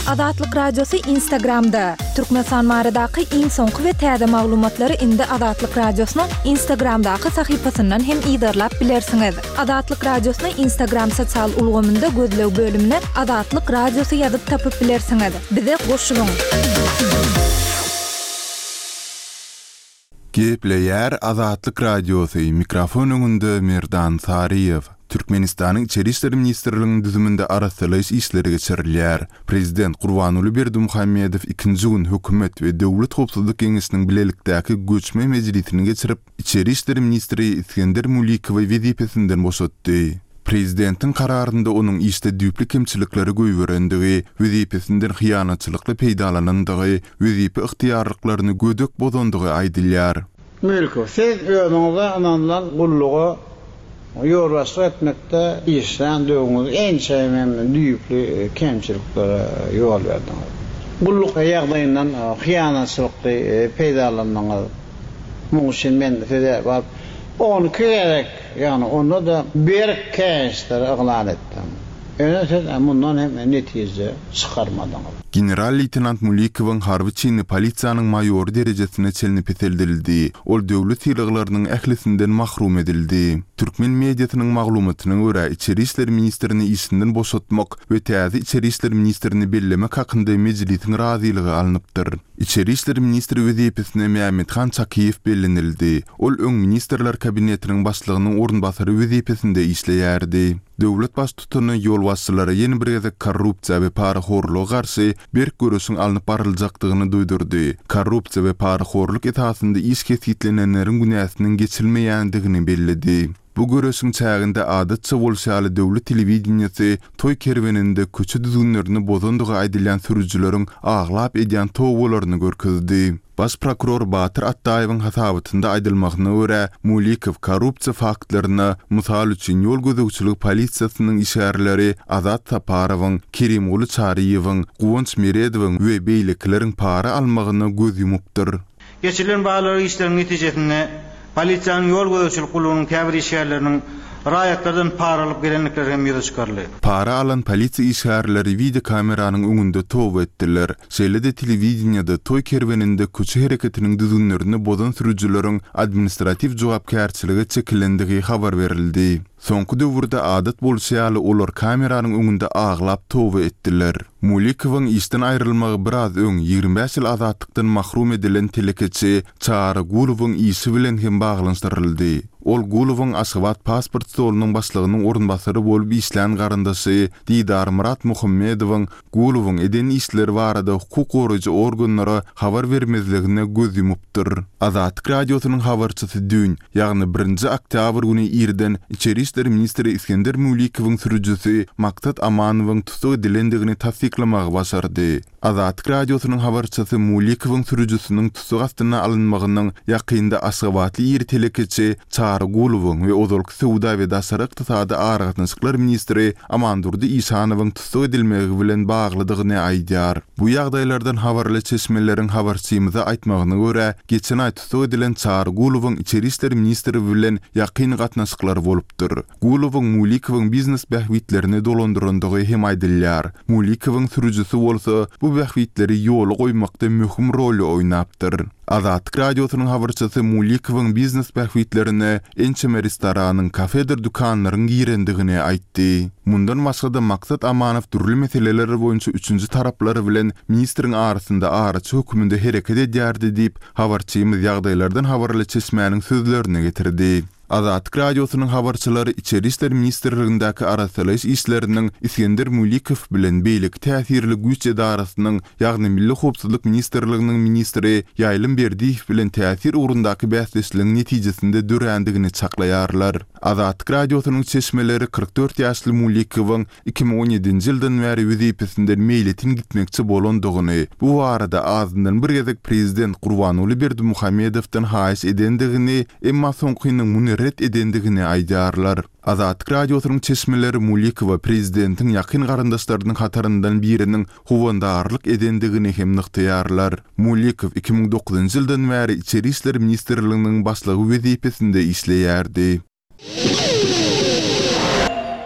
Azatlyk Radiosu Instagramda. Türkmenistan maradaky iň soňky we täze maglumatlary indi Azatlyk Radiosynyň Instagramdaky sahypasyndan hem ýydarlap bilersiňiz. Azatlyk Radiosynyň Instagram sosial ulgamynda gözlew bölümine Azatlyk Radiosu ýazyp tapyp bilersiňiz. Bize goşulyň. Gepleýär Azatlyk Radiosu mikrofon öňünde Merdan Sariýew. Türkmenistanyň Içeri işler ministrliginiň düzüminde arasalaýyş işleri geçirilýär. Prezident Gurbanuly Berdimuhammedow ikinji gün hökümet we döwlet howpsuzlyk geňeşiniň bilelikdäki göçme mejlisini geçirip, Içeri işler ministri İskender Mulikowy wezipesinden boşatdy. Prezidentin kararında onun işte düplü kemçilikleri göýberendigi, wezipesinden hyýanatçylykly peýdalanandygy, wezipe ıhtiýarlyklaryny gödök bozandygy aýdylýar. Mulikow, siz öňüňizde anandan gullugy ýorbaşlyk etmekde işlen döwüňiz en çämen düýüklü kemçiliklere ýol berdiňiz. Gulluk ýagdaýyndan hyýanatçylykly peýdalanmaňyz. Muň üçin men size barp onu kerek, yani onda da bir kençler ıglan etdim. Öyle siz bundan hem netije çıkarmadınız. General-leytenant Mulikowyň harby çyny polisiýanyň maýor derejesine çelinip etildi. Ol döwlet ýylgylarynyň ählisinden mahrum edildi. Türkmen mediasynyň maglumatyna görä, İçeri işler ministrini işinden boşatmak we täze İçeri işler ministrini bellemek hakynda mejlisiň razylygy alınıpdyr. İçeri işler ministri wezipesine Mehmethan Çakiýew bellenildi. Ol öň ministrler kabinetiniň başlygynyň orunbasary wezipesinde işleýärdi. Döwlet baş tutany ýol başçylary ýeni bir gezek korrupsiýa we paraxorluğa garşy bir görüşüň alınıp baryljakdygyny duýdurdy. Korrupsiýa we paraxorluk esasynda iş kesitlenenleriň günäsiniň geçilmeýändigini bellidi. Bu görüşüň çäginde adatça bolşaly döwlet telewizionyasy toý kerweninde köçe düzünlerini bozandygy aýdylýan sürüjüleriň aglap edýän towgalaryny görkezdi. Baş prokuror Batyr Attaýewiň hasabatynda aýdylmagyna görä, Mulikow korrupsiýa faktlaryny, mysal üçin ýol gözegçilik polisiýasynyň işgärleri Azat Saparowyň, Kerimguly Çariýewiň, Guwanç Meredowyň we beýlekleriň para almagyna göz ýumupdyr. Geçirilen bağları işlerin netijesinde polisiýanyň ýol gözegçilik gulugynyň täbir işgärleriniň raýatlardan para alyp gelenlikleri hem ýygy çykarly. Para alan polisiýa işgärleri video kameranyň öňünde tow etdiler. Şeýle-de telewizionyada toý kerweninde köçe hereketiniň düzünlerini bozan sürüjüleriň administrativ jogapkärçiligi çekilendigi habar berildi. Soňky döwürde adat bolşaýaly olar kameranyň öňünde aglap tow etdiler. Mulikowyň işden aýrylmagy biraz öň 25 ýyl azatlykdan mahrum edilen telekeçi Çara Gulowyň işi bilen hem baglanşdyryldy. Ol Gulowyň Aşgabat pasport stolunyň başlygynyň orunbasary bolup işlän garyndaşy Didar Murat Muhammedowyň Gulowyň eden işleri barada hukuk goraýjy organlara habar bermezligine göz ýumupdyr. Azatlyk Radiosynyň habarçysy dün, ýagny 1-nji oktyabr güni irden İçeri işler ministri İskender Mulikowyň sürüjüsi Maksat Amanowyň tutuk edilendigini tasdiklamagy başardy. Azatlyk Radiosynyň habarçysy Mulikowyň sürüjüsiniň tutuk astyna alynmagynyň ýakynda Aşgabatly ýer telekeçi Çara Gulowyň we ozalky sowda we daşary ykdysady aragatnaşyklar ministri Amandurdy İsanowyň tutuk edilmegi bilen baglydygyny aýdýar. Bu ýagdaýlardan habarly çeşmeleriň habarçymyza aýtmagyna görä, geçen aý tutuk edilen Çara Gulowyň Içeri işler ministri bilen ýakyn gatnaşyklar bolupdyr. Gulowyň Mulikowyň biznes bähwitlerini dolandyrandygy hem aýdylýar. Mulikowyň sürüjüsi bolsa bu bähwitleri ýola goýmakda möhüm rol oýnapdyr. Azatlyk Radiosynyň habarçysy Mulikowyň biznes bähwitlerini ençeme restoranyň, kafedir dükanlaryň girendigini aýtdy. Mundan başga da Maksat Amanow türli meseleler boýunça üçünji taraplary bilen ministriň arasynda araçy höküminde hereket edýärdi diýip habarçymyz ýagdaýlardan habarly çeşmäniň sözlerini getirdi. Azatlyk Radiosynyň habarçylary İçeri işler ministrligindäki arasalaýyş işleriniň İskender Mulikow bilen beýlik täsirli güç edarasynyň, ýagny Milli Howpsuzlyk ministrliginiň ministri Ýaýlym Berdiýew bilen täsir urundaky bäsleşligiň netijesinde dörendigini çaklaýarlar. Azatlyk Radiosynyň çeşmeleri 44 ýaşly Mulikowyň 2017-nji ýyldan bäri wezipesinden meýletin gitmekçi bolandygyny, bu arada azyndan bir gezek prezident Gurbanuly Berdimuhammedowdan haýyş edendigini, emma soňkynyň ret edendigini aýdýarlar. Azatlyk Radiosynyň çeşmeleri Mulikow prezidentiň ýakyn garandaşlarynyň hataryndan biriniň howandarlyk edendigini hem nykdýarlar. Mulikow 2009-njy ýyldan bäri İçeri işler ministrliginiň başlygy wezipesinde işleýärdi.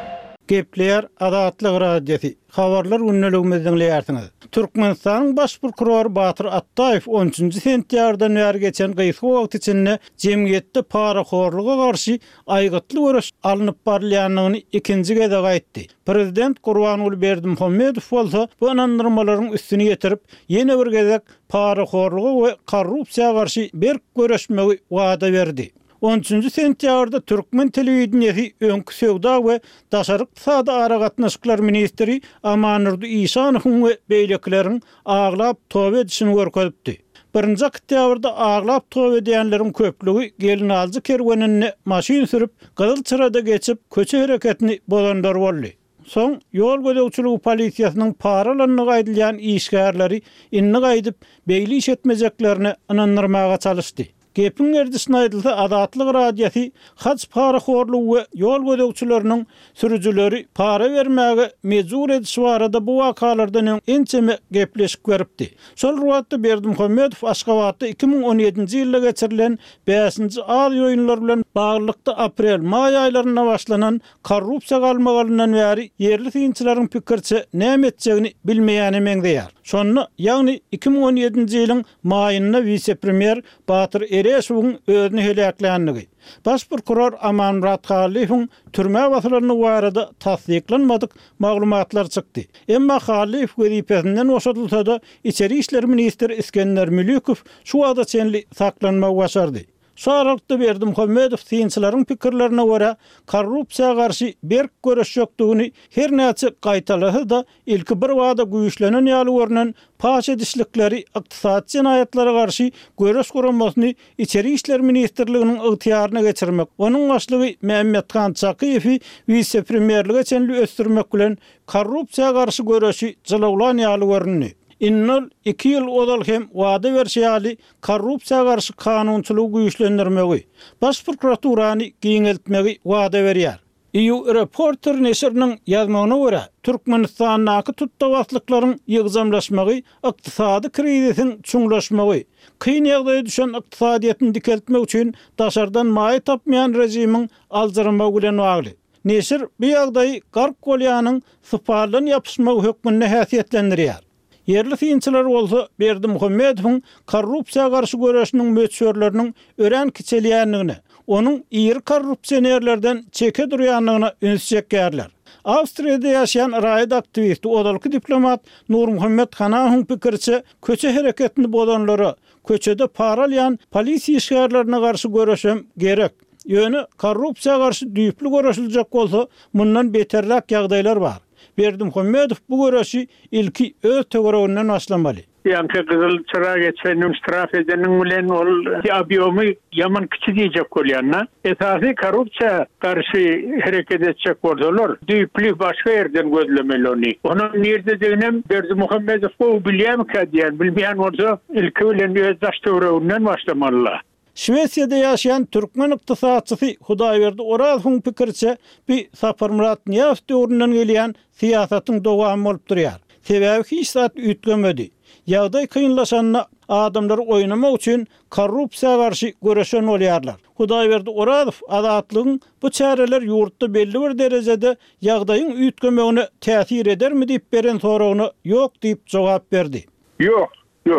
Gepleyer Adatlyk radiosu. Habarlar ünlülüğümizden dinleýärsiňiz. Türkmenistanyň baş prokurory Batyr Attaýew 13-nji sentýardan bäri geçen gysga wagt içinde jemgyýetde paraxorluga garşy aýgytly görüş alınıp barylýanlygyny ikinji gede gaýtdy. Prezident Gurbanuly Berdimuhammedow bolsa bu anandyrmalaryň üstüne getirip ýene bir gezek paraxorluga we korrupsiýaga garşy berk görüşmegi wada berdi. 13-nji sentýarda Türkmen telewizionyasy öňkü sowda we daşaryk iqtisady aragatnaşyklar ministri Amanurdy Işanowyň we beýlekleriň aglap tobe edişini görkezipdi. 1-nji oktýabrda aglap tobe edýänleriň köplügi gelin aljy kerwenine maşyn sürüp Gyzylçyrada geçip köçe hereketini bolandar boldy. Soň ýol gödäwçiligi polisiýasynyň paralaryny gaýdylýan işgärleri inni gaýdyp beýli iş etmejeklerini anandyrmaga çalışdy. Gepin erdisine aýdylsa Adatlyk radiosu haç paraxorlugy we ýol gödäwçileriniň sürüjüleri para bermäge mejbur edişi barada bu wakalardan ençeme gepleşip beripdi. Şol ruwatda Berdimuhammedow Aşgabatda 2017-nji ýylda geçirilen 5-nji Aziýa oýunlary bilen baglykda aprel-may aýlaryna başlanan korrupsiýa galmagaryndan bäri yerli synçylaryň pikirçe näme etjegini bilmeýäni meňdeýär. Şonu ýagny 2017-nji ýylyň maýyna vice-premier Batyr Ereşowyň özüni helaklandygy. Baş prokuror Amanmurat Halifowyň türme wasylaryny barada tasdiklanmadyk maglumatlar çykdy. Emma Halifow gözipesinden oşatylsa da İçeri işler ministri İskender Mülükow şu wagta çenli saklanmagy başardy. Şarapda Berdimuhammedow synçylaryň pikirlerine görä korrupsiýaga garşy berk görüş ýokdugyny her näçe gaýtalasy da ilki bir wagda güýçlenen ýaly görünen paş edişlikleri ykdysat jenaýatlary garşy görüş guranmasyny İçeri işler ministrliginiň ygtyýaryna geçirmek, onuň başlygy Mehmethan Çakyýew vice-premierlige çenli ösdürmek bilen korrupsiýaga garşy görüşi jylaglan ýaly görünýär. Innol 2 ýyl odal hem wada berşýäli korrupsiýaga garşy kanunçylygy güýçlendirmegi, baş prokuraturany giňeltmegi wada berýär. EU Reporter neşriniň ýazmagyna görä, Türkmenistanyň tutdawatlyklaryň ýygzamlaşmagy, ykdysady krizisiň çuňlaşmagy, kyn ýagdaýa düşen ykdysadyýatyny dikeltmek üçin daşardan maý tapmaýan rejimiň aljyrmagy bilen bagly. Neşr bu ýagdaýy garp golýanyň syparlan ýapyşmagy hökmüne häsiýetlendirýär. Yerli synçylar bolsa Berdimuhammedowyň korrupsiýaga garşy görüşiniň möçürleriniň ören kiçelýänligine, onuň ýer korrupsionerlerden çeke durýanlygyna ünsjekärler. Awstriýada ýaşaýan raýat aktivisti odalky diplomat Nurmuhammed Hanawyň pikirçe köçe hereketini bolanlara köçede paralyan polisiýa işgärlerine garşy görüşem gerek. Ýöne korrupsiýaga garşy düýpli görüşiljek bolsa mundan beterrak ýagdaýlar bar. Berdimuhammedow bu görüşi ilki öz töwereginden başlamaly. Ýa-ni Gyzylçyra geçen istiraf edeniň bilen ol ýabymy ýaman kiçi diýjek bolýanna. Esasy korrupsiýa garşy hereket etjek bolsalar, düýpli başga ýerden gözlemeli ony. Onuň nerede deginem Berdimuhammedow bu bilýär diýen, bilmeýän bolsa ilki bilen öz daş töwereginden başlamalylar. Şwesiýada ýaşaýan türkmen ykdysaçysy Hudaýberdi Orazowyň pikirçe bir Saparmurat Niýazow döwründen gelýän siýasatyň dowamy bolup durýar. Sebebi hiç zat ütgemedi. Ýagdaý kynlaşanyna adamlar oynamak üçin korrupsiýaga garşy görüşen bolýarlar. Hudaýberdi Orazow adatlygyň bu çäreler ýurtda belli bir derejede ýagdaýyň ütgemegine täsir edermi diýip beren soragyna ýok diýip jogap berdi. Ýok.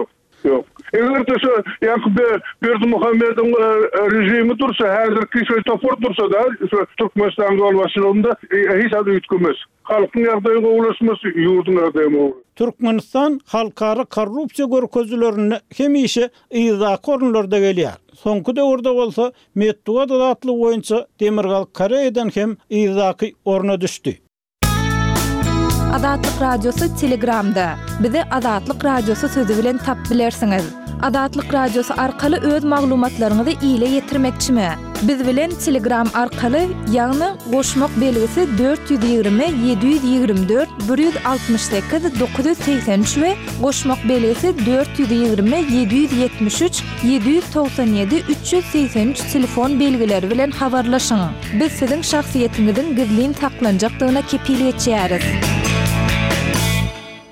Eger şu Berdimuhammedowyň rejimi dursa, häzirki şu topor dursa da şu Türkmenistan golbaşçylygynda hiç ady ütgemez. Halkyň ýagdaýyna ulaşmasy ýurdun ýagdaýyna. Türkmenistan halkara korrupsiýa görkezlerine hemişe ýyzak orunlarda gelýär. Soňky döwürde bolsa Medwedew adatly boýunça Demirgal Kareýdan hem ýyzaky oruna düşdi. Adatlyk radiosu Telegramda. Bizi Adatlyk radiosu sözü bilen tap bilersiňiz. Adatlyk radiosu arkaly öz maglumatlaryňyzy ýyla ýetirmekçimi? Biz bilen Telegram arkaly ýagny goşmak belgisi 420 724 168 983 we goşmak belgisi 420 773 797 383 telefon belgileri bilen habarlaşyň. Biz siziň şahsiýetiňiziň gizlin saklanjakdygyna kepil etýäris.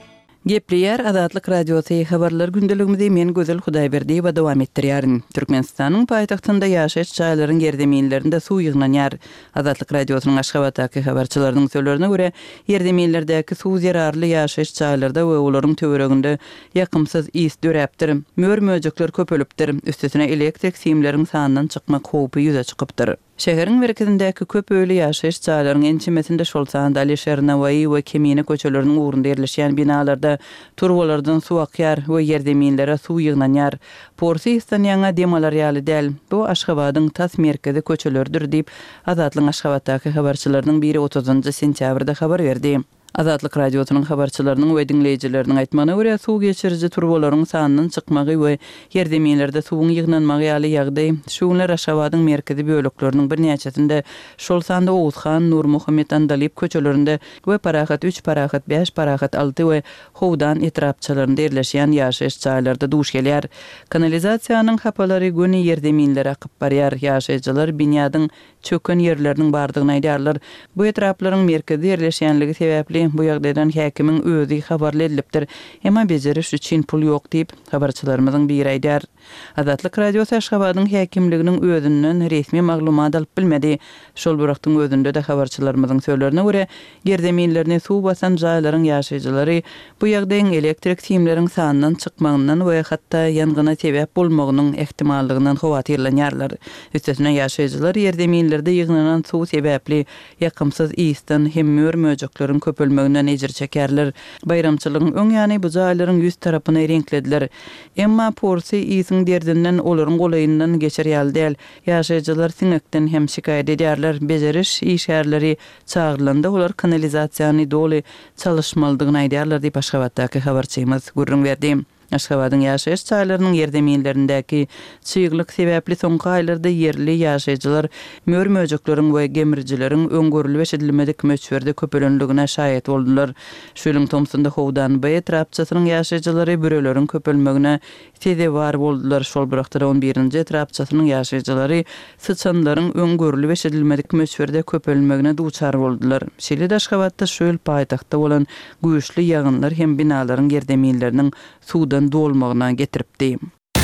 Gepleyer Azatlyk Radiosu habarlar gündeligimizde men Gözel Hudaýberdi we dowam etdirýärin. Türkmenistanyň paýtagtynda ýaşaýan çaýlaryň ýerdemeýinlerinde suw ýygnanýar. Azatlyk Radiosynyň Aşgabatdaky habarçylarynyň söýlerine görä, ýerdemeýinlerdäki suw zararly ýaşaýan çaýlarda we olaryň töwereginde ýakymsyz is döräpdir. Mör-möjekler köpelipdir. Üstesine elektrik simleriň sanynyň çykmak howpy ýüze çykypdyr. Şäheriň merkezindäki köp öýle ýaşaýan çaýlaryň ençimesinde şolsanda Alisher Nawawi we Kemine köçeleriniň ugrunda ýerleşýän binalarda turwalardan suw akýar we ýerdemeýinlere suw ýygnanýar. Porsistan ýaňa demalar ýaly däl. Bu Aşgabatyň tas merkezi köçelerdir diýip Azatlyň Aşgabatdaky habarçylarynyň biri 30 sentýabrda habar berdi. Azatlyk Radiosynyň habarçylarynyň we dinleýijileriniň aýtmagyna görä suw geçiriji turbolaryň sanynyň çykmagy we ýerdemeýinlerde suwuň ýygnanmagy ýaly ýagdaý şuňlar Aşgabatyň merkezi bölekleriniň bir näçesinde şol sanda Oğuzhan, Nur Muhammed Andalip köçelerinde we Parahat 3, Parahat 5, Parahat 6 we Howdan etrapçylarynda ýerleşýän ýaşaýan çaýlarda duş gelýär. Kanalizasiýanyň hapalary göni ýerdemeýinlere akyp barýar. Ýaşaýjylar binýadyň çöken ýerleriniň bardygyny aýdýarlar. Bu etraplaryň merkezi ýerleşýänligi sebäpli bu ýagdaýdan häkimiň özi habarly edilipdir. Emma beceriş üçin pul ýok diýip habarçylarymyzyň biri aýdýar. Azatlyk Radiosu Aşgabatyň häkimliginiň özünden resmi maglumat alyp bilmedi. Şol wagtyň özünde de habarçylarymyzyň söýlerine görä, ýerdemeýinlerine suw basan jaýlaryň ýaşaýjylary bu ýagdaýyň elektrik simleriň sanynyň çykmagyndan we hatda ýangyna sebäp bolmagynyň ehtimallygynyň howatyrlanýarlar. Üstesine ýaşaýjylar ýerdemeýinlerde ýygnanan suw sebäpli ýakymsyz isden hem mör-möjekleriň köpelmeginden ejir çekerler. Bayramçylygyň öň ýany bu jaýlaryň ýüz tarapyny renklediler. Emma porsi isiň derdinden olaryň golaýyndan geçer ýaly däl. Ýaşaýjylar siňekden hem şikaýet edýärler. Beceriş işgärleri çağrylanda olar kanalizasiýany doly çalışmalydygyny aýdýarlar diýip Aşgabatdaky habarçymyz gurrun berdi. Aşgabatyň ýaşaýan çaýlarynyň ýerdemeýinlerindäki çyýglyk sebäpli soňky aýlarda ýerli ýaşaýjylar mör-möjekleriň we gemirjileriň öňgörüli beşedilmedik möçberde köpelenligine şaýat boldular. Şulyň tomsunda Howdan B etrapçysynyň ýaşaýjylary büreleriň köpelmegine tede bar boldular. Şol bıraktyra 11-nji etrapçysynyň ýaşaýjylary sıçanlaryň öňgörüli beşedilmedik möçberde köpelmegine duçar boldular. Şeýle Aşgabatda şöl paýtagtda bolan güýçli ýagynlar hem binalaryň ýerdemeýinleriniň suwdan dolmagyna getiripdi.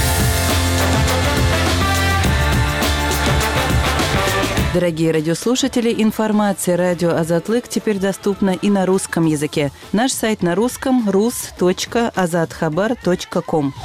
Дорогие радиослушатели, информация «Радио Азатлык» теперь доступна и на русском языке. Наш сайт на русском rus.azatxabar.com.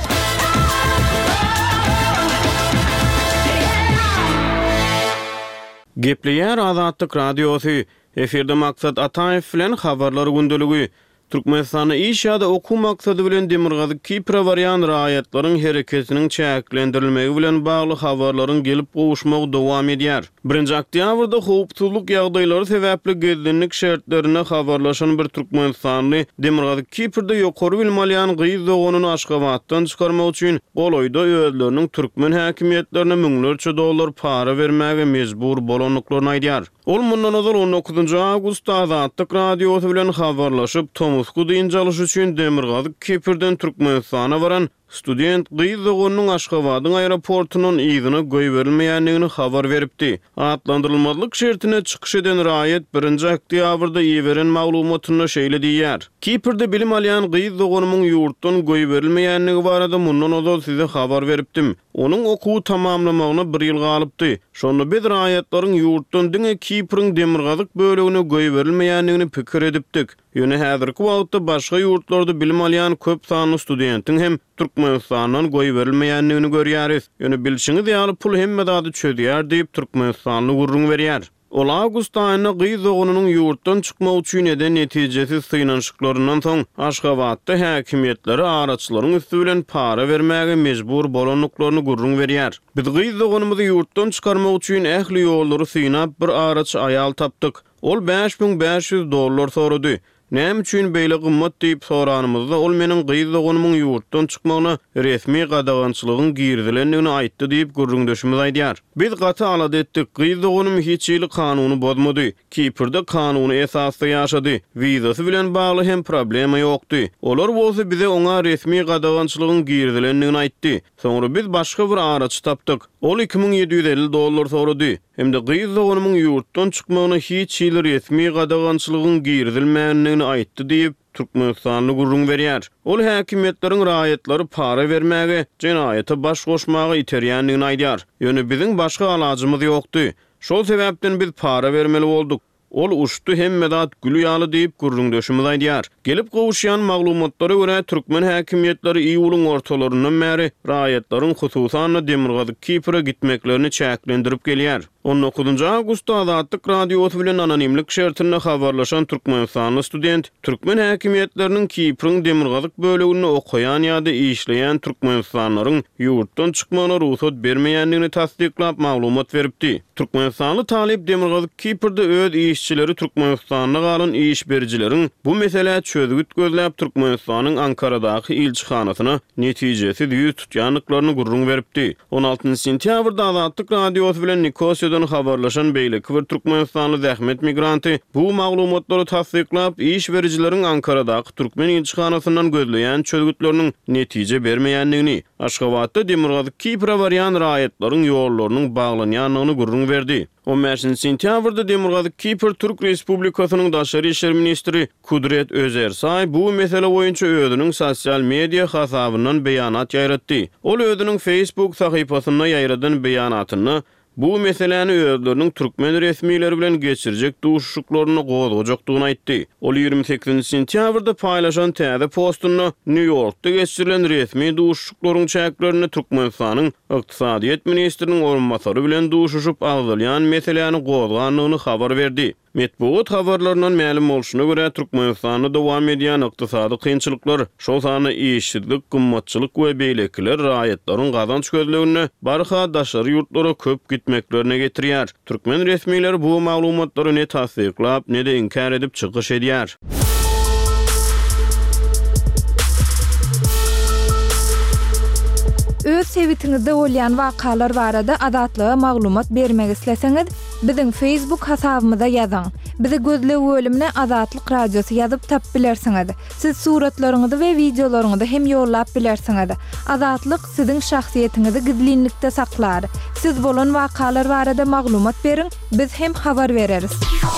Gepleyer Azatlyk Radiosu. Eferde maksat Ataýew bilen habarlar gündəligi. Türkmenistanyň iş ýa-da oku maksady bilen Demirgazyk Kipra barýan raýatlaryň hereketiniň çäklendirilmegi bilen bagly habarlaryň gelip gowuşmagy dowam edýär. 1-nji oktýabrda howpsuzlyk ýagdaýlary sebäpli gezginlik şertlerine habarlaşan bir Türkmenistanly Demirgazyk Kiprda ýokary bilmelýän gyýyz doganyny Aşgabatdan çykarmak üçin golaýda özleriniň türkmen häkimiýetlerine $1000 dollar para bermäge mejbur bolanlyklaryny aýdýar. Ol mundan öňe 19 awgustda Azatlyk Radiosu bilen habarlaşyp Tomusku diýinjalyş üçin Demirgazyk Kiprden Türkmenistana baran student gyýyz doganynyň Aşgabatyň aeroportunyň ýygyna goý berilmeýänligini habar beripdi. Atlandyrylmalyk şertine çykyş eden raýat 1-nji oktýabrda ýeberen maglumatyny şeýle diýär. Kiprde bilim alýan gyýyz doganymyň ýurtdan goý berilmeýänligi barada mundan öňe size habar beripdim. Onuň okuwy tamamlamagyna 1 ýyl galypdy. Şonu biz raýatlaryň ýurtdan diňe Kiprň Demirgazyk bölegine goý berilmeýänligini pikir edipdik. Ýöne häzirki wagtda başga ýurtlarda bilim alýan köp sanly studentiň hem Türkmenistandan goý berilmeýänligini görýäris. Ýöne bilşiňiz ýaly pul hemme dady çödýär diýip Türkmenistanly gurrun berýär. Ol awgust aýyna gyýyz doganynyň ýurtdan çykmagy üçin eden netijesiz syýnanşyklaryndan soň Aşgabatda häkimiýetleri araçlaryň üstü bilen para bermäge mejbur bolanlyklaryny gurrun berýär. Biz gyýyz doganymyzy ýurtdan çykarmak üçin ähli ýollary syýnap bir araç aýal tapdyk. Ol $5500 sorady. Näme üçin beýle gymmat diýip soranymyzda ol meniň gyýyz doganymyň ýurtdan çykmagyna resmi gadagançylygyň girdilendigini aýtdy diýip gurrundaşymyz aýdýar. Biz gaty alad etdik. Gyýyz doganym hiç ýyly kanuny bozmady. Kiprde kanuny esasda ýaşady. Wizasy bilen bagly hem problema ýokdy. Olar bolsa bize oňa resmi gadagançylygyň girdilendigini aýtdy. Soňra biz başga bir araç tapdyk. Ol $2750 sorady. hem de gyz oğlumun yurtdan çıkmagyna hiç ýyl resmi gadagançylygyň girdilmänligini aýtdy diýip Türkmenistanly gurrun berýär. Ol häkimetleriň raýatlary para bermäge, jenaýata baş goşmagy iterýänligini aýdýar. Ýöne biziň başga alajymyz ýokdy. Şol sebäpden biz para bermeli bolduk. Ol uçtu hemmedat gülü ýaly diýip gurrun döşümüz aýdýar. Gelip gowuşýan maglumatlara görä türkmen häkimetleri iýulyň ortalaryndan bäri raýatlaryň hususan Demirgazyk Kipre gitmeklerini çäklendirip gelýär. 19 Awgustda Azatlyk radiosu bilen anonimlik şertinde habarlaşan Türkmenistanly student türkmen häkimetleriniň Kiprň Demirgazyk bölegini okaýan ýa-da işleýän türkmenistanlaryň ýurtdan çykmagyna ruhsat bermeýänligini tasdiklap maglumat beripdi. Türkmenistanly talip Demirgazyk Kiprde öz işçileri Türkmenistanyna galan iş berjileriň bu mesele çözgüt gözläp Türkmenistanyň Ankaradaky ilçihanasyna netijesi ýüz tutýanlyklaryny gurrun beripdi. 16 sentýabrda Azatlyk radiosu bilen Nikosiyada habarlaşan beýleki bir Türkmenistanly zähmet migranty bu maglumatlary tasdiklap iş berjileriň Ankaradaky türkmen ilçihanasyndan gözleýän çözgütleriniň netije bermeýänligini, Aşgabatda Demirgazyk Kipre barýan raýatlaryň ýollarynyň baglanýanlygyny gurrun berdi. 15 sentýabrda Demirgazyk Kipr Türk Respublikasynyň daşary işler ministri Kudret Özersay bu mesele boýunça özüniň sosial media hasabyndan beýanat ýaratdy. Ol özüniň Facebook sahypasynda ýaýradan beýanatyny bu meseleni özleriniň türkmen resmiýetleri bilen geçirjek duşuşuklaryny gozgajakdygyny aýtdy. Ol 28 sentýabrda paýlaşan täze postuny New Yorkda geçirilen resmi duşuşuklaryň çäklerini Türkmenistanyň ykdysadyýet ministriniň orunmasary bilen duşuşup agdalýan meseleni gozganlygyny habar berdi. Metbuat habarlarından ma'lum bolşuna görä Türkmenistanda dowam edýän ykdysady kynçylyklar, şol sany işsizlik, gymmatçylyk we beýlekler raýatlaryň gazanç gözlegini barha daşary ýurtlara köp gitmeklerine getirýär. Türkmen resmiýetleri bu maglumatlary ne tasdiklap, ne de inkar edip çykyş edýär. Öz sevitiňizde bolýan wakalar barada adatlyga maglumat bermek isleseňiz, biziň Facebook hasabymyza ýazyň. Bizi gözlegi bölümine Azatlyk radiosu ýazyp tap bilersiňiz. Siz suratlaryňyzy we videolaryňyzy hem ýollap bilersiňiz. Azatlyk siziň şahsiýetiniňizi gizlinlikde saklar. Siz bolan wakalar barada maglumat beriň, biz hem habar bereriz.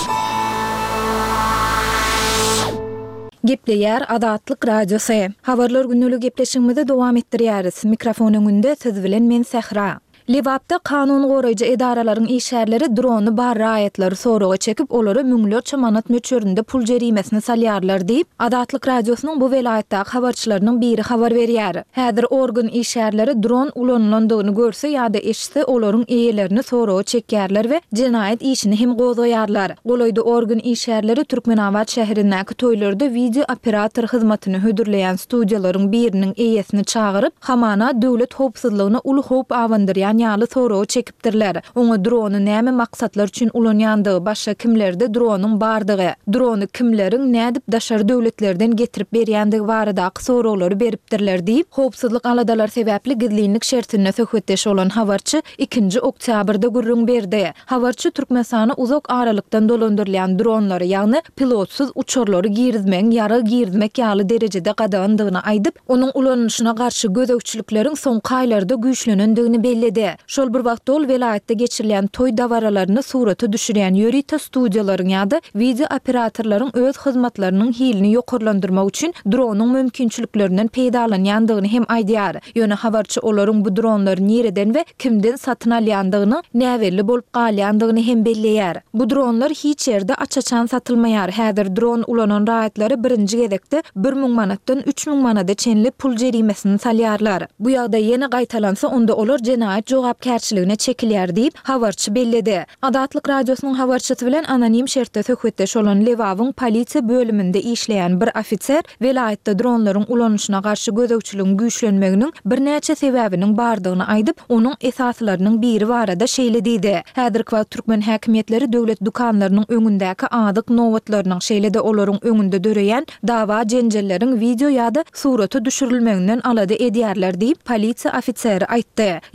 Gepleýär Azatlyk radiosu. Habarlar günlük gepleşigimizi dowam etdirýäris. Mikrofon öňünde siz bilen men Sehra. Lewapda kanun goraýjy edaralaryň işgärleri drony bar raýatlary soraga çekip olary müňlerçe manat möçberinde pul jerimesini salýarlar diýip Azatlyk radiosynyň bu welaýatdaky habarçylarynyň biri habar berýär. Häzir organ işgärleri dron ulanlandygyny görse ýa-da eşitse olaryň eýelerini soraga çekýärler we jenaýat işini hem gozaýarlar. Golaýda organ işgärleri Türkmenabad şäherindäki toýlarda video operator hyzmatyny hödürleýän studiýalaryň biriniň eýesini çagyryp, hamana döwlet howpsuzlygyna uly howp awandyrýan ýaly soragy çekipdirler. Oňa drony näme maksatlar üçin ulanýandygy, başga kimlerde dronyň bardygy, drony kimleriň nädip daşary döwletlerden getirip berýändigi baradaky soraglary beripdirler diýip, howpsuzlyk aladalar sebäpli gizlinlik şertine söhbetdeş olan habarçy 2 oktýabrda gurrun berdi. Habarçy Türkmenistana uzak aralykdan dolandyrylýan dronlary, ýagny pilotsuz uçurlary girizmek, ýara girizmek ýaly derejede gadandygyny aýdyp, onuň ulanýyşyna garşy gözegçilikleriň soňky aýlarda güýçlenendigini belledi. Şol bir wagtda ol welaýatda geçirilen toy dawaralaryny suraty düşürýän ýörite studiýalaryň ýa-da video operatorlaryň öz hyzmatlarynyň hilini ýokarlandyrmak üçin dronyň mümkinçiliklerinden peýdalanýandygyny hem aýdýar. Ýöne habarçy olaryň bu dronlary nereden we kimden satyn alýandygyny, näwelli bolup galýandygyny hem belleýär. Bu dronlar hiç ýerde açaçan satylmaýar. Häzir dron ulanan raýatlary birinji gezekde 1000 manatdan 3000 manata çenli pul jerimesini salýarlar. Bu ýagda ýene gaýtalansa onda olar jenaýat jogapkärçiligine çekilýär diýip habarçy belledi. Azatlyk radiosynyň habarçysy bilen anonim şertde söhbetdeş olan Lewawyň polisiýa bölüminde işleýän bir ofitser welaýatda dronlaryň ulanýyşyna garşy gözegçiligiň güýçlenmeginiň birnäçe sebäbiniň bardygyny aýdyp, onuň esaslarynyň biri barada şeýle diýdi. Häzirki wagt türkmen häkimetleri döwlet dukanlarynyň öňündäki adyk nowatlarynyň şeýle de olaryň öňünde döreýän dawa jenjelleriň video ýa-da suraty düşürilmeginden alady edýärler diýip polisiýa ofitseri aýtdy. Ýatlasa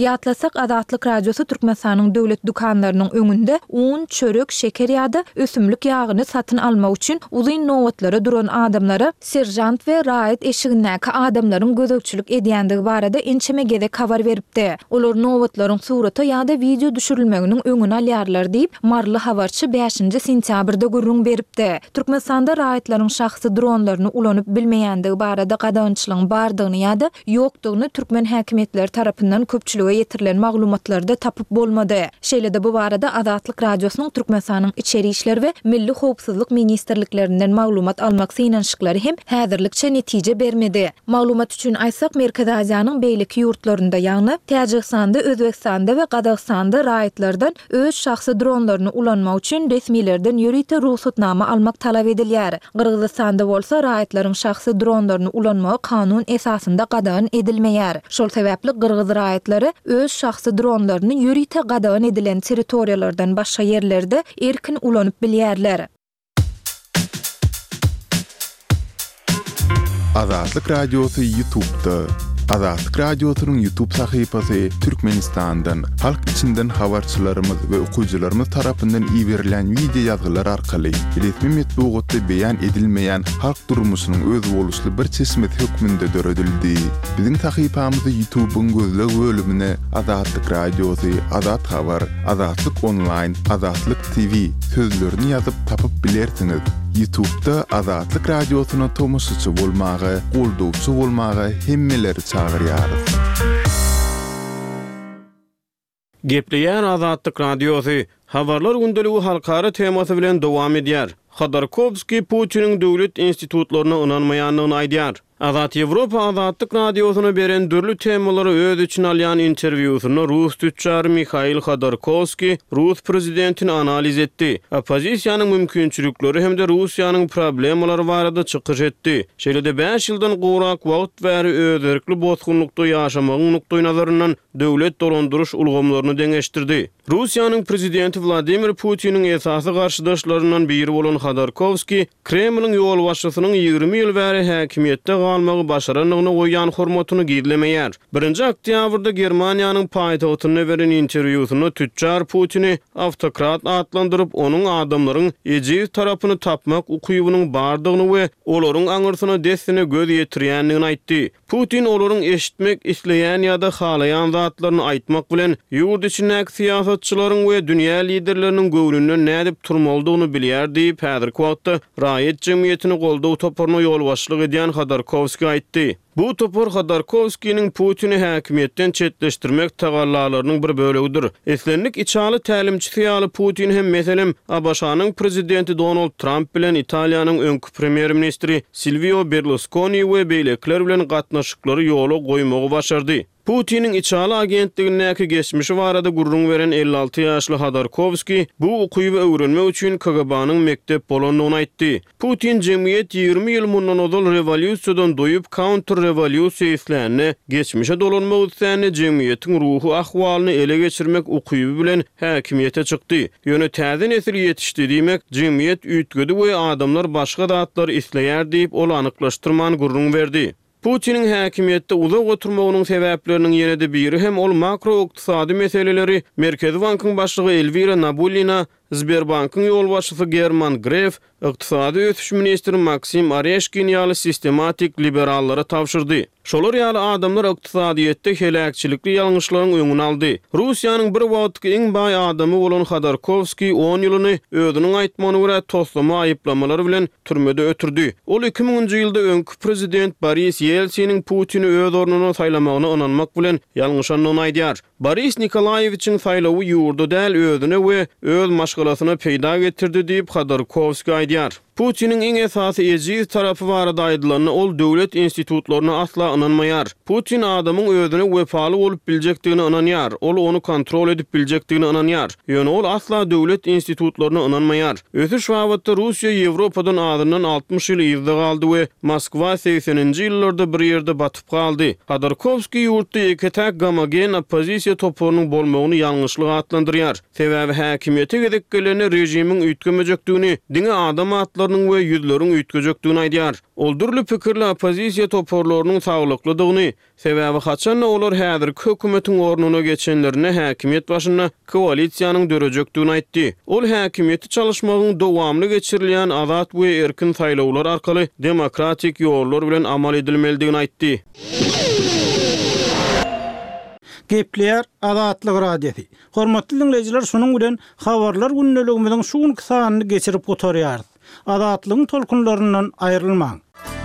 aýtsak, Adatlyk Radiosu Türkmenistanyň döwlet dukanlarynyň öňünde un, çörek, şeker ýa-da ösümlik ýagyny satyn almak üçin uzyn nowatlara duran adamlara serjant we raýat eşigindäki adamlaryň gözegçilik edýändigi barada ençeme gezek habar beripdi. Olar nowatlaryň suraty ýa-da video düşürilmeginiň öňüni alýarlar diýip marly habarçy 5-nji sentýabrda gurrun beripdi. Türkmenistanda raýatlaryň şahsy dronlaryny ulanyp bilmeýändigi barada gadançylygyň bardygyny ýa-da ýokdugyny türkmen häkimetleri tarapyndan köpçülige ýetirilen maglumatlarda tapyp bolmady. Şeýle-de bu barada Adatlyk Radiosynyň Türkmenistanyň içeri işler we milli howpsuzlyk ministrliklerinden maglumat almak synanşyklary hem häzirlikçe netije bermedi. Maglumat üçin aýtsak, Merkez Aziýanyň beýleki ýurtlarynda ýagny Täjikistanda, Özbekistanda we Gazagystanda raýatlardan öz şahsy dronlaryny ulanmak üçin resmilerden ýörite ruhsatnama almak talap edilýär. Kyrgyzstanda bolsa raýatlaryň şahsy dronlaryny ulanmagy kanun esasynda gadan edilmeýär. Şol sebäpli Kyrgyz raýatlary öz şahsy dronlaryny ýörite gadan edilen territoriýalardan başga ýerlerde erkin ulanyp bilýärler. Adatlyk Radiosu YouTube'da. Adatlyk Radiosynyň YouTube sahypasy Türkmenistandan, halk içinden habarçylarymyz we okuwçylarymyz tarapyndan iýerilen video ýazgylar arkaly resmi metbuatda beýan edilmeýän halk durmuşynyň öz boluşly bir çeşmet hökmünde döredildi. Biziň sahypamyzy YouTube'un gözleg bölümine Adatlyk Radiosu, Adat Habar, Adatlyk Online, Adatlyk TV sözlerini ýazyp tapyp bilersiňiz. YouTube'da Adatlyk Radiosyna tomoşçy bolmagy, goldowçy bolmagy hemmeleri çağırýarys. Gepleýän Adatlyk Radiosu habarlar gündeligi halkara temasy bilen dowam edýär. Khodorkovskiy Putiniň döwlet institutlaryna ynanmaýanlygyny aýdýar. Azat Ýewropa Adatlyk Radiosyna beren dürli temalary öz üçin alýan interwýusyny Rus tüççary Mikhail Khodorkovskiy Rus prezidentini analiz etdi. Opozisiýanyň mümkinçilikleri hem de Russiýanyň problemalary barada çykyş etdi. Şeýle-de 5 ýyldan gowrak wagt bäri özerkli bozgunlukda ýaşamagyň nukdaý nazaryndan döwlet dolandyryş ulgamlaryny deňeşdirdi. Russiýanyň prezidenti Vladimir Putiniň esasy garşydaşlaryndan biri bolan Khodorkovskiy Kremliň ýol başçysynyň 20 ýyl bäri häkimiýetde galmagy başaranlygyny goýan hormatyny gizlemeýär. 1-nji oktýabrda Germaniýanyň paýtagtyna beren interwýusyny tüççar Putini awtokrat adlandyryp onuň adamlaryň ejiz tarapyny tapmak ukybynyň bardygyny we olaryň aňyrsyna desine göz ýetirýänligini aýtdy. Putin olaryň eşitmek isleýän ýa-da halaýan zatlaryny aýtmak bilen ýurt içindäki siýasatçylaryň we dünýä liderleriniň göwründen nädip turmalydygyny bilýär diýip häzirki wagtda raýat jemgyýetini goldaw toparyna ýol başçylyk edýän Khodorkovskiy aýtdy. Bu topar Khodorkovskiýnyň Putini häkimiýetden çetleşdirmek tagallalarynyň bir bölegidir. Eslenlik içaly tälimçisi ýaly Putin hem meselem Abaşanyň prezidenti Donald Trump bilen Italiýanyň öňkü premier ministri Silvio Berlusconi we beýlekler bilen gatnaşyklary ýola goýmagy başardy. Putiniň içaly agentligindäki geçmişi barada gurrun beren 56 ýaşly Khodorkovskiy bu ukyby öwrenmek üçin KGB-nyň mektep bolandygyny aýtdy. Putin jemgyýet 20 ýyl mundan ozal rewolýusiýadan doýup counter-rewolýusiýa isläni, geçmişe dolanmak üçin jemgyýetiň ruhy ahwalyny ele geçirmek ukyby bilen häkimiýete çykdy. Ýöne täze nesil ýetişdi diýmek, jemgyýet üýtgedi we adamlar başga zatlar isleýär diýip ol anyklaşdyrman gurrun berdi. Putiniň häkimiýetde uzak oturmagynyň sebäpleriniň ýene-de biri hem ol makro ykdysady meseleleri Merkezi Bankyň başlygy Elvira Nabullina, Sberbankyň ýol başçysy German Gref, ykdysady ösüş ministri Maksim Oreshkin ýaly sistematik liberallara tapşyrdy. Şolar ýaly adamlar ykdysadyýetde helakçylikli ýalňyşlaryň öňüni aldy. Russiýanyň bir wagtky iň baý adamy bolan Khodorkovskiy 10 ýylyny özüniň aýtmagyna görä toslama aýyplamalary bilen türmede ötürdi. Ol 2000-nji ýylda öňkü prezident Boris Yeltsin'in Putini öz ornuny saýlamagyna ynanmak bilen ýalňyşanyny aýdýar. Boris Nikolayeviçiň saýlawy ýurda däl özüne we öz maşgalasyna peýda getirdi diýip Khodorkovskiy aýdýar. Putiniň iň esasy ejiz tarapy barada aýdylanyny ol döwlet institutlaryna asla ynanmaýar. Putin adamyň özüne wefaly bolup biljekdigini ynanýar. Ol onu kontrol edip biljekdigini ynanýar. Ýöne ol asla döwlet institutlaryna ynanmaýar. Ötüş wagtda Russiýa Ýewropadan adından 60 ýyl ýerde galdy we Moskwa 80-nji ýyllarda bir ýerde batyp galdy. Khodorkovskiy ýurtda eketäk gomogen opozisiýa opozisiya toporunyň bolmagyny ýalňyşlyk atlandyrýar. Sebäbi häkimiýete gedek gelene rejimiň üýtgemejekdigini, diňe adam atlarynyň we ýüzleriň üýtgejekdigini aýdýar. Oldurly pikirli opozisiya toporlarynyň saglyklydygyny, sebäbi haçan olar häzirki hökümetiň ornuna geçenlerine häkimiýet başyna koalisiýanyň dörejekdigini aýtdy. Ol häkimiýeti çalışmagyň dowamly geçirilýän azat we erkin saýlawlar arkaly demokratik ýollar bilen amal edilmeligini aýtdy. Gepler Azatlyk radiosi. Hormatly dinleyijiler, şunuň bilen habarlar günneligimiziň şu sanyny geçirip oturýarys. Azatlygyň tolkunlaryndan aýrylmaň.